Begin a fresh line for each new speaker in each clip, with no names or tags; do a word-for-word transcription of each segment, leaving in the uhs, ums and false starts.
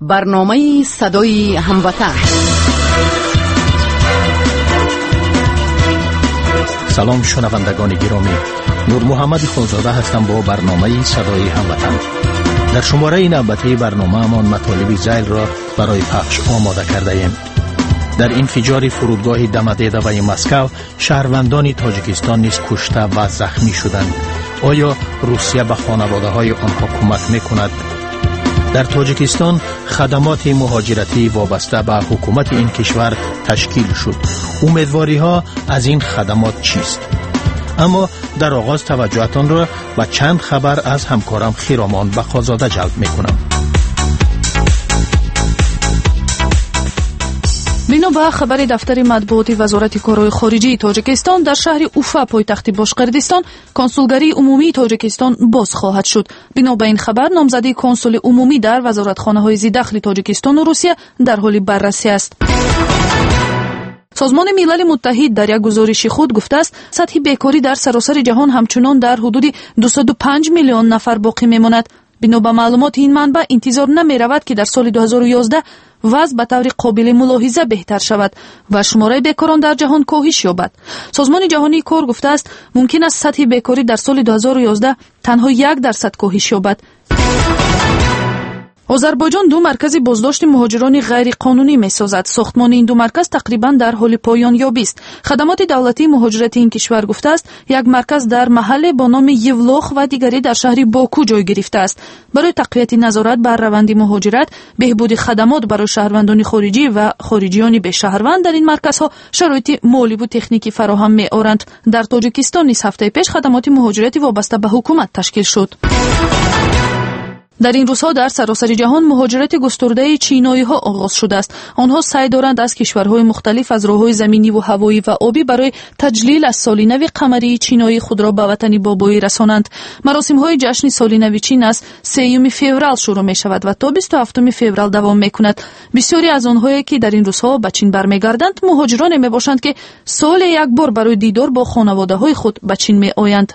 برنامه صدای هموطن.
سلام شنوندگان گرامی، نور محمد خونزاده هستم با برنامه صدای هموطن. در شماره نوبتی برنامه امان مطالب ذیل را برای پخش آماده کرده ایم. در انفجار فرودگاه دمدیدوی مسکو شهروندان تاجیکستان نیز کشته و زخمی شدند. آیا روسیه به خانواده های آنها کمک میکند؟ در تاجیکستان خدمات مهاجرتی وابسته به حکومت این کشور تشکیل شد. امیدواری ها از این خدمات چیست؟ اما در آغاز توجهتان را به چند خبر از همکارم خیرامان بخازاده جلب میکنم.
بنا به خبر دفتر مطبوعاتی وزارت کارهای خارجه تاجیکستان، در شهر اوفا پایتخت باشقردستان کنسولگری عمومی تاجیکستان باز خواهد شد. بنا به این خبر نامزدی کنسول عمومی در وزارتخانه‌های زیداخل تاجیکستان و روسیه در حال بررسی است. سازمان ملل متحد در یک گزارش خود گفته است سطح بیکاری در سراسر جهان همچنان در حدود دویست و پنج میلیون نفر باقی میماند. بنا به معلومات این منبع انتظار نمی رود که در سال دو هزار و یازده وضع به طور قابل ملاحظه بهتر شود و شماره بیکاران در جهان کاهش یابد. سازمان جهانی کار گفته است ممکن است سطح بیکاری در سال دو هزار و یازده تنها یک درصد کاهش یابد. آذربایجان دو مرکز بازداشت مهاجران غیر قانونی می‌سازد. ساختمان این دو مرکز تقریباً در حال پایان یابی است. خدمات دولتی مهاجرت این کشور گفته است یک مرکز در محل با نام یولاخ و دیگری در شهر باکو جای گرفته است. برای تقویت نظارت بر روند مهاجرت، بهبود خدمات برای شهروندان خارجی و خارجیان به شهروند در این مرکزها شرایط مالی و تکنیکی فراهم می‌آورند. در تاجیکستان نیز هفته پیش خدمات مهاجرتی وابسته به حکومت تشکیل شد. در این روزها در سراسر جهان مهاجرت گسترده چینایی ها آغاز شده است. آنها سعی دارند از کشورهای مختلف از راههای زمینی و هوایی و آبی برای تجلیل از سال نو قمری چینایی خود را به وطن بابایی رسانند. مراسم های جشن سال نو چین از سوم فوریه شروع می شود و تا بیست و هفتم فوریه دوام می کند. بسیاری از آنهایی که در این روزها به چین برمیگردند مهاجران می باشند که سال یک بار برای دیدار با خانواده های خود به چین می آیند.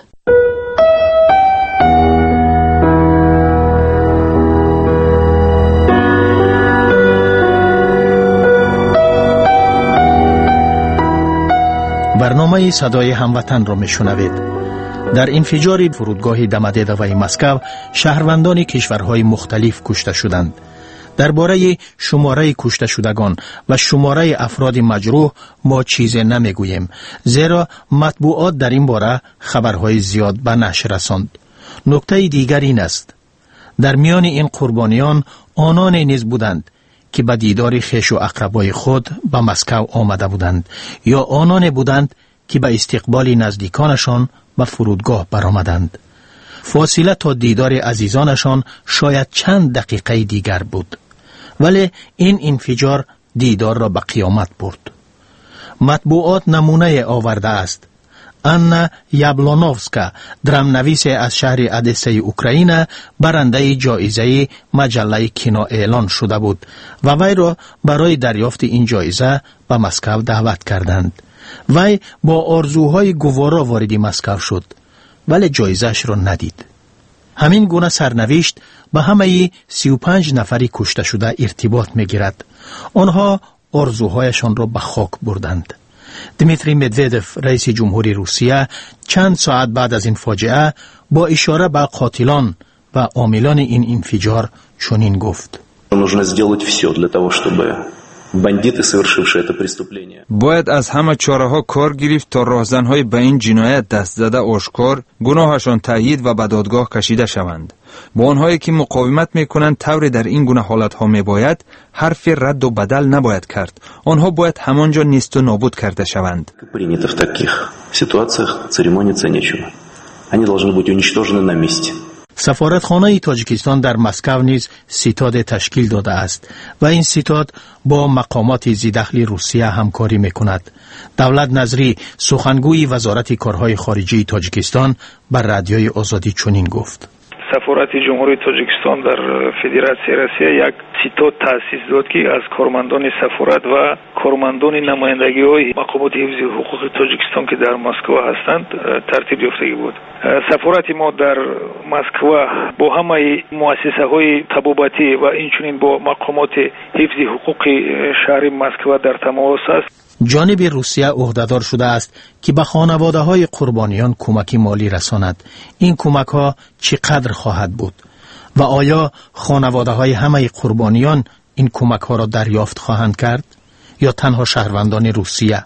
برنامه صدای هموطن را میشنوید. در انفجار فرودگاه دمدیدوی مسکو شهروندان کشورهای مختلف کشته شدند. درباره شماره کشته شدگان و شماره افراد مجروح ما چیزی نمیگوییم، زیرا مطبوعات در این باره خبرهای زیاد به نشر رساند. نکته دیگر این است، در میان این قربانیان آنان نیز بودند که به دیدار خویش و اقربای خود به مسکو آمده بودند یا آنان بودند که به استقبال نزدیکانشان به فرودگاه برآمدند. فاصله تا دیدار عزیزانشان شاید چند دقیقه دیگر بود، ولی این انفجار دیدار را به قیامت برد. مطبوعات نمونه آورده است. آنا یابلونوفسکا، درامنویس از شهر ادسه اوکراین، برنده جایزه مجله کینو اعلان شده بود و وی را برای دریافت این جایزه به مسکو دعوت کردند. وی با آرزوهای گوارا وارد مسکو شد ولی جایزه‌اش را ندید. همین گونه سرنوشت به همه سی و پنج نفری کشته شده ارتباط می‌گیرد. آنها آرزوهایشان را به خاک بردند. دمیتری مدودف، رئیس جمهوری روسیه، چند ساعت بعد از این فاجعه با اشاره به قاتلان و عاملان این انفجار چنین گفت:
باید از همه چاره ها کار گرفت تا راهزنهای به این جنایت دست زده آشکار، گناهشان تایید و به دادگاه کشیده شوند. با آنهایی که مقاومت میکنند طوری در این گونه حالت ها میباید حرف رد و بدل نباید کرد. آنها باید همانجا نیست و نابود کرده شوند.
سفارتخانه تاجیکستان در مسکو نیز ستاد تشکیل داده است و این ستاد با مقامات زیداخل روسیه همکاری میکند. دولت نظری، سخنگوی وزارت کارهای خارجی تاجیکستان، بر رادیوی آزادی چنین گفت:
سفارت جمهوری تاجیکستان در فدراسیون روسیه یک سیتا تأسیس داد که از کارمندان سفارت و کارمندان نمایندگی‌های مقامات حفظ حقوق تاجیکستان که در مسکو هستند ترتیب یافتگی بود. سفارت ما در مسکو با همه مؤسسه‌های طبابتی و اینچنین با مقامات حفظ حقوق شهر مسکو در تماس است.
جانب روسیه عهدهدار شده است که به خانواده‌های قربانیان کمکی مالی رساند. این کمک‌ها چقدر خواهد بود و آیا خانواده‌های همه قربانیان این کمک‌ها را دریافت خواهند کرد یا تنها شهروندان روسیه؟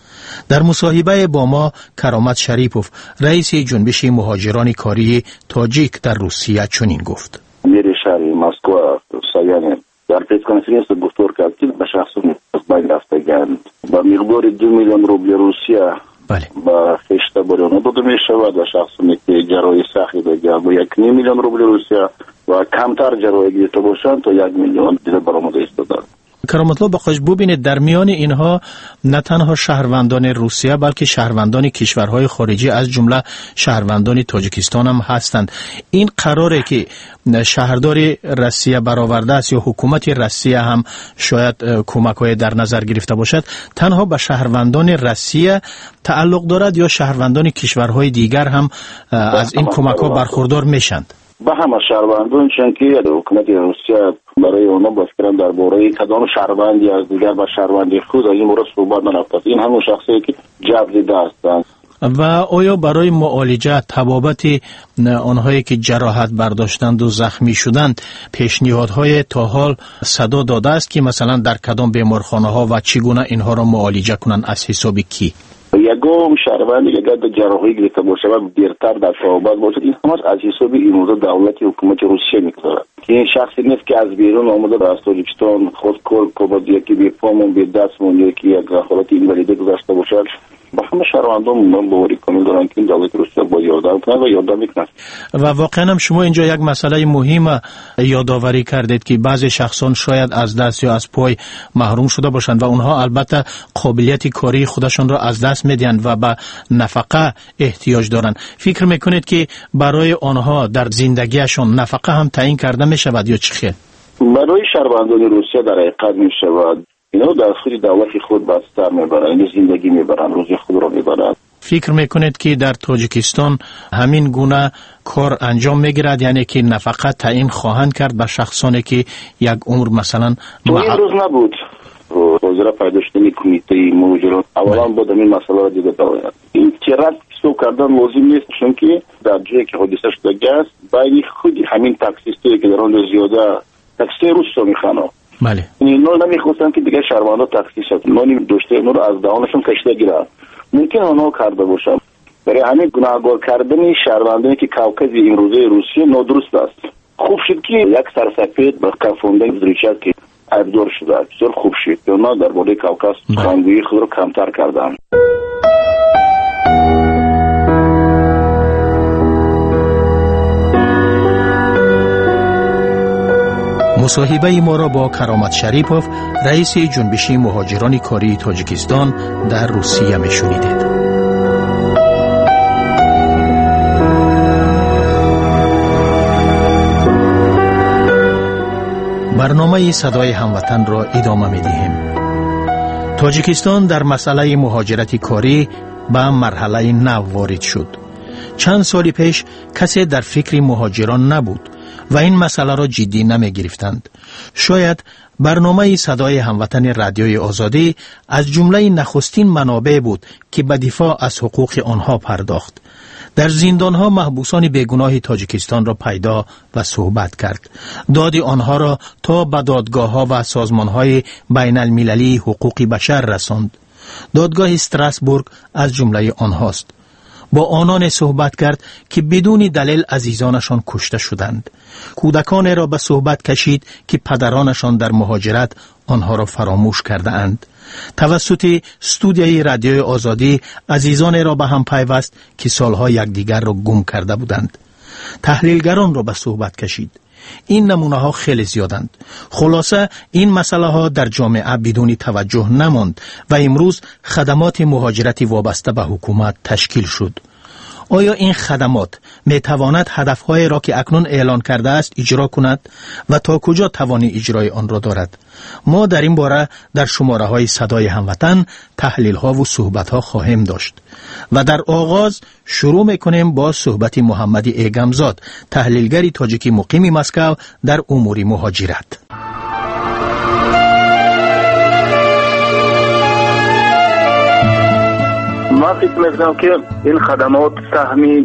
در مصاحبه با ما کرامت شریپوف رئیس جنبش مهاجران کاری تاجیک در روسیه چنین گفت:
میری شهر مسکو سایانه در پریس کنفرانس گفتار کرد که به شخص باید رفتگند با مقدار دو میلیون روبل روسیه
بله
با خشته بریانه داده می شود و شخصی که جرای سخی بگیر با یک نیم میلیون روبل روسیه و کمتر جرای گرفته باشند تا یک میلیون دیگر برآمده ایستادند.
کرامت الله بخواهش ببینید در میان اینها نه تنها شهروندان روسیه بلکه شهروندان کشورهای خارجی از جمله شهروندان تاجیکستان هم هستند. این قراره که شهردار روسیه برآورده است یا حکومت روسیه هم شاید کمک‌های در نظر گرفته باشد، تنها به شهروندان روسیه تعلق دارد یا شهروندان کشورهای دیگر هم از این کمک‌ها برخوردار میشند؟
به همه شهروندان، چون که حکومت روسیه برای اونا باز کردن درباره کدام شهروندی از دیگر با شهروندی خود این مورد صحبت نرفته. این همون شخصی که جبریده هستند.
و آیا برای معالجه طبابت آنهایی که جراحت برداشتند و زخمی شدند پیشنهادهای تا حال صدا داده است که مثلا در کدام بیمارخانه ها و چگونه اینها را معالجه کنند از حساب کی؟
یگام شهروندی که اگر جراحی گرفته باشه و دیرتر در طبابت باشد، این همش از حساب این موضوع دولت حکومت روسیه می‌کنه که این شخصی نیست که از بیرون آمده از تاجیکستان خود کل کوباد یکی به پامون به دستمون یکی یک حالت اینولیده گذاشته باشد. با همه شهروندان من باوری کامل دارن که این دولت روسیه با یادداشت کنه و یادداشت میکنه. و
واقعا هم شما اینجا یک مسئله مهم یادآوری کردید که بعضی شخصان شاید از دست یا از پای محروم شده باشند و اونها البته قابلیت کاری خودشان را از دست میدن و به نفقه احتیاج دارند. فکر میکنید که برای آنها در زندگیشان نفقه هم تعیین کرده میشود یا چی خیل؟
برای شهروندان روسیه در حقیقت میشود اینا در خود دولت خود بستر میبرن، این زندگی میبرن، روزی خود را میبرن.
فکر میکنید که در تاجیکستان همین گونه کار انجام میگیرد، یعنی که نفقه تعیین خواهند کرد به شخصانی که یک عمر مثلا
تو این روز نبود وزیر پیدا شدن کمیته مهاجرت اولا بود این مسئله را دیده باید این تیرات سو کردن لازم نیست، چون که در جایی که حادثه شده است باید خود همین تاکسیستی که در آن زیاده تاکسی روس رو میخوانه.
بله.
اینا نمیخواستن که دیگه شهروندان تاکسی شد. نانی داشته اینا رو از دهانشون کشته گیرن. ممکن اونا کرده باشن. برای همین گناهگار کردن شهروندانی که کاوکاز امروزه روسیه نادرست است. خوب شد که یک سرسفید با کافوندن زریچت که ابزار شده. بسیار خوب شد. اونا درباره کاوکاز خانگویی خود رو کمتر کردن.
مصاحبه ما را با کرامت شریپوف رئیس جنبش مهاجران کاری تاجیکستان در روسیه می شنیدید. برنامه صدای هموطن را ادامه می دهیم. تاجیکستان در مسئله مهاجرت کاری به مرحله نو وارد شد. چند سال پیش کسی در فکر مهاجران نبود و این مسئله را جدی نمی گرفتند. شاید برنامه صدای هموطن رادیوی آزادی از جمله نخستین منابع بود که به دفاع از حقوق آنها پرداخت. در زندانها محبوسان بیگناه تاجیکستان را پیدا و صحبت کرد. داد آنها را تا به دادگاه‌ها و سازمان‌های بین المللی حقوق بشر رساند. دادگاه استراسبورگ از جمله آنهاست. با آنان صحبت کرد که بدون دلیل عزیزانشان کشته شدند. کودکان را به صحبت کشید که پدرانشان در مهاجرت آنها را فراموش کرده اند. توسط استودیوی رادیوی آزادی عزیزان را به هم پیوست که سالها یکدیگر را گم کرده بودند. تحلیلگران را به صحبت کشید. این نمونه ها خیلی زیادند. خلاصه این مسئله ها در جامعه بدون توجه نماند و امروز خدمات مهاجرتی وابسته به حکومت تشکیل شد. آیا این خدمات می تواند هدفهای را که اکنون اعلان کرده است اجرا کند و تا کجا توان اجرای آن را دارد؟ ما در این باره در شماره های صدای هموطن تحلیل ها و صحبت ها خواهیم داشت و در آغاز شروع میکنیم با صحبت محمد ایگمزاد، تحلیلگری تاجیکی مقیم مسکو در امور مهاجرت.
من فکر میکنم که این خدمات سهمی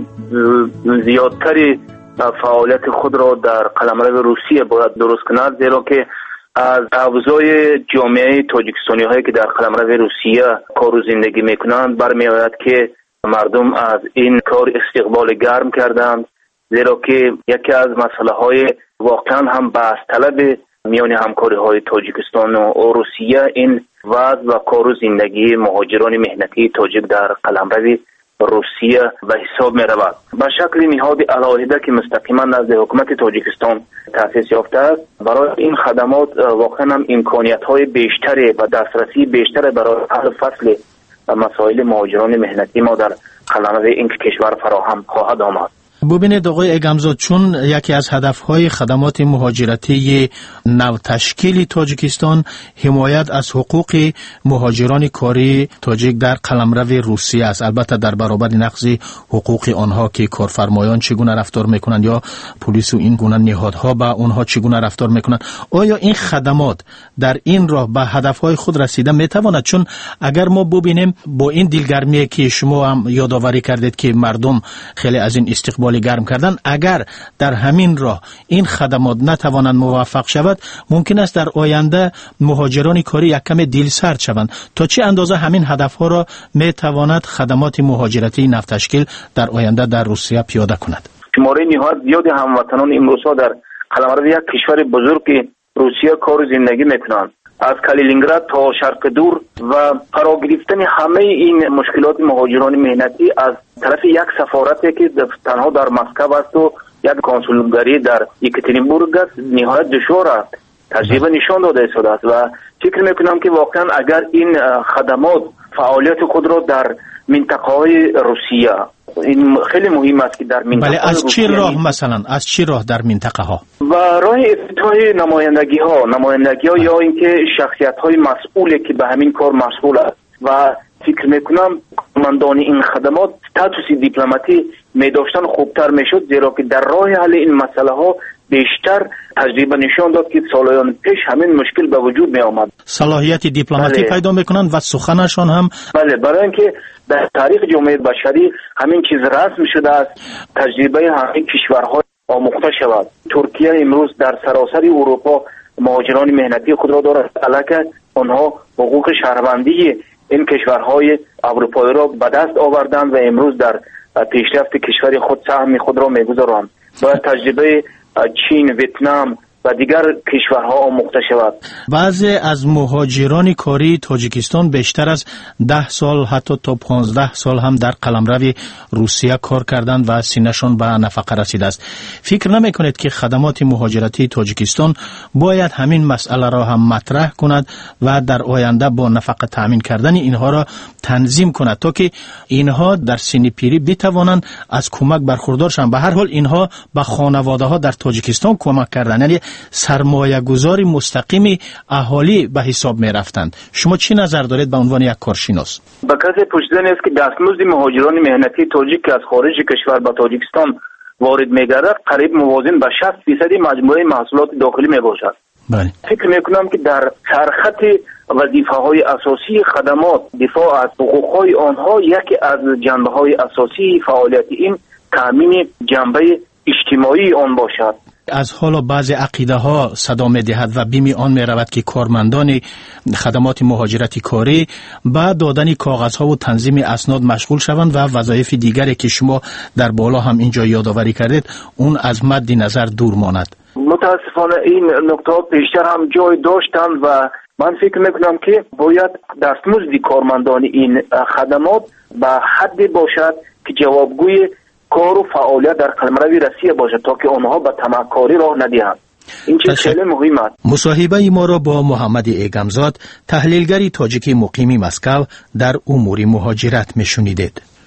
زیادتری فعالیت خود را در قلمرو روسیه باید درست کند، زیرا که از ابزای جامعه تاجیکستانی هایی که در قلمرو روسیه کار و زندگی میکنند برمی آید که مردم از این کار استقبال گرم کردند، زیرا که یکی از مسئله های واقعا هم بحث طلب میان همکاری های تاجیکستان و روسیه این وضع و کار و زندگی مهاجران مهنتی تاجیک در قلمرو روسیه به حساب می رود. به شکل نهاد علاهده که مستقیما نزد حکومت تاجیکستان تأسیس یافته است، برای این خدمات واقعا هم امکانیت های بیشتری و دسترسی بیشتری برای حل فصل مسائل مهاجران مهنتی ما در قلمرو این کشور فراهم خواهد آمد.
ببینید آقای ایگمزاد، چون یکی از هدفهای خدمات مهاجرتی نو تشکیل تاجیکستان حمایت از حقوق مهاجران کاری تاجیک در قلمرو روسیه است، البته در برابر نقض حقوق آنها که کارفرمایان چگونه رفتار میکنند یا پلیس و این گونه نهادها با آنها چگونه رفتار میکنند، آیا این خدمات در این راه به هدفهای خود رسیده میتواند؟ چون اگر ما ببینیم با این دلگرمی که شما هم یادآوری کردید که مردم خیلی از این استقبال گرم کردن، اگر در همین راه این خدمات نتوانند موفق شود، ممکن است در آینده مهاجران کاری یک کم دلسرد شوند. تا چه اندازه همین هدفها را میتواند خدمات مهاجرتی نو تشکیل در آینده در روسیه پیاده کند؟
شماره نهایت زیادی هموطنان امروزها در قلمرو یک کشور بزرگ روسیه کار و زندگی میکنند. از کالینینگراد تا شرق دور و قرار گرفتن همه این مشکلات مهاجران مهنتی از طرف یک سفارتی که تنها در مسکو است و یک کنسولگری در یکاترینبورگ است نهایت دشوار است. تجربه نشان داده شده است و فکر میکنم که واقعا اگر این خدمات فعالیت خود را در منطقه های روسیه، این خیلی مهم است که در منطقه
بله، از چی راه مثلا از چی راه در منطقه ها
و راه افتتاح نمایندگی ها نمایندگی ها یا اینکه شخصیت های مسئولی که به همین کار مسئول است و فکر میکنم کارمندان این خدمات استاتوس دیپلماتی می داشتن خوبتر میشد، زیرا که در راه حل این مسئله ها بیشتر تجربه نشان داد که سالهای پیش همین مشکل به وجود می آمد.
صلاحیت دیپلماتی بله. پیدا میکنند و سخنشان هم
بله، برای اینکه در تاریخ جامعه بشری همین چیز رسم شده است، تجربه همین کشورها آموخته شود. ترکیه امروز در سراسر اروپا مهاجران مهنتی خود را دارد، علاکه آنها حقوق شهروندی این کشورهای اروپایی را به دست آوردند و امروز در پیشرفت کشور خود سهم خود را میگذارند. باید تجربه چین، ویتنام و دیگر کشورها آموخته شود.
بعضی از مهاجران کاری تاجیکستان بیشتر از ده سال حتی تا پانزده سال هم در قلمرو روسیه کار کردند و سینه‌شان به نفقه رسیده است. فکر نمی کنید که خدمات مهاجرتی تاجیکستان باید همین مسئله را هم مطرح کند و در آینده با نفقه تامین کردن اینها را تنظیم کند تا که اینها در سن پیری بتوانند از کمک برخوردار شوند؟ به هر حال اینها به خانواده ها در تاجیکستان کمک کردند، یعنی سرمایه گذاری مستقیم اهالی به حساب می رفتند. شما چی نظر دارید به عنوان یک کارشناس؟
به کسی پوشیدن است که دستمزد مهاجران مهنتی تاجیک که از خارج کشور به تاجیکستان وارد می گردد قریب موازن به شصت درصد مجموعه محصولات داخلی می باشد.
بله.
فکر می کنم که در سرخط وظیفه های اساسی خدمات دفاع از حقوق های آنها یکی از جنبه های اساسی فعالیت این تامین جنبه اجتماعی آن باشد.
از حالا بعضی عقیده ها صدا می دهد و بیمی آن می رود که کارمندان خدمات مهاجرتی کاری با دادن کاغذ ها و تنظیم اسناد مشغول شوند و وظایف دیگری که شما در بالا هم اینجا یادآوری کردید اون از مد نظر دور ماند.
متاسفانه این نکته بیشتر هم جای داشتند و من فکر میکنم که باید دستمزد کارمندان این خدمات به حدی باشد که جوابگوی کار و فعالیت در قلمرو روسیه باشد تا که آنها به طمعکاری راه ندهند. این چیز خیلی مهم است.
مصاحبه ما را با محمد ایگمزاد، تحلیلگری تاجیکی مقیم مسکو در امور مهاجرت میشنیدید.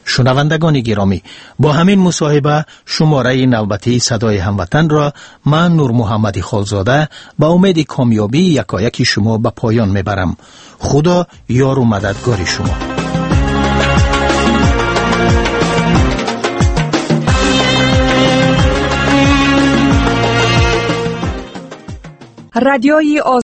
شنوندگان گرامی، با همین مصاحبه شماره نوبتی صدای هموطن را من نور محمدی خالزاده با امید کامیابی یکایک شما به پایان میبرم. خدا یار و مددگار شما.
رادیوی